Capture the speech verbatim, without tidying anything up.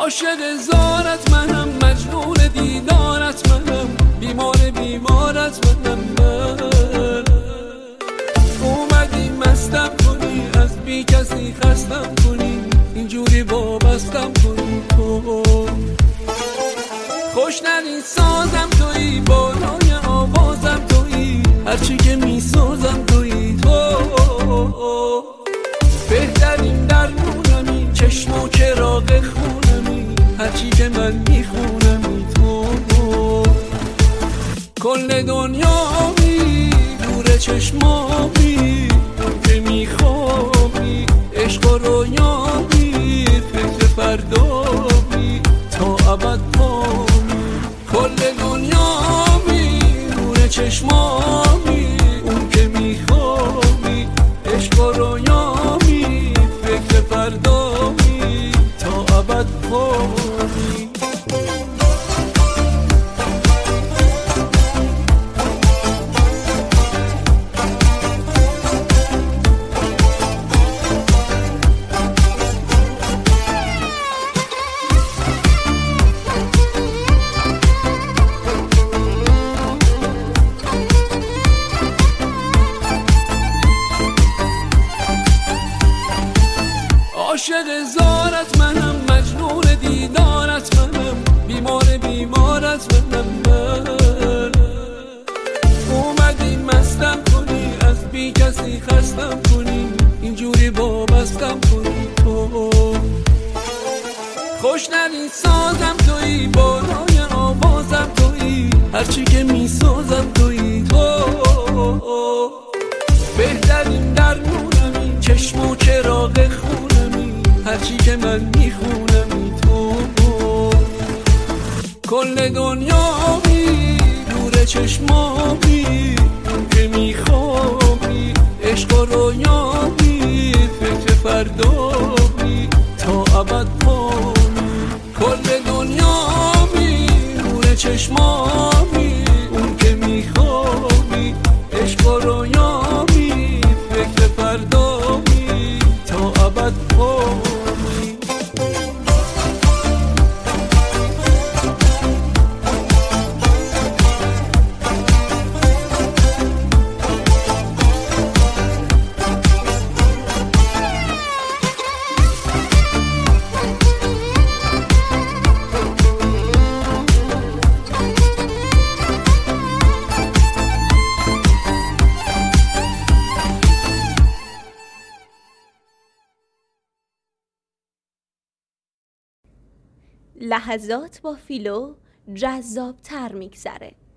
عاشق زارت منم، مجنون دیدارت منم، بیمار بیمارت منم. من اومدی مستم کنی، از بی کسی خستم کنی، اینجوری وابستم کنی. تو خوش ندید سازم تویی، بالای آوازم تویی، هرچی که میسازم تویی. تو بهترین درمونمی، چشم و چراغ خونمی، هرچی که من میخونمی. تو کل دنیامی، نور چشمامی، که میخوابی عشق و رویامی، فکر فردامی تا ابد پامی. کل دنیامی، نور چشمامی، اون که میخوابی عشق و رویامی، فکر فردامی تا ابد پامی. عاشق زارت منم، مجنون دیدارت منم، بیمار بیمارت منم. من اومدی مستم کنی، از بی کسی خستم کنی، اینجوری وابستم کنی. تو خوش ندید سازم تویی، بالای آوازم تویی، هرچی که میسازم تویی. تو بهترین درمونمی، چشم و چراغ خونمی، هرچی که من میخونمی. تو کل دنیامی، نور چشمامی، که میخوابی عشق و رویامی، فکر فردامی تا ابد پامی. کل دنیامی، نور چشمامی، اون که میخوابی عشق و رویامی، فکر فردامی تا ابد پامی. لحظات با فیلو جذاب تر میگذره.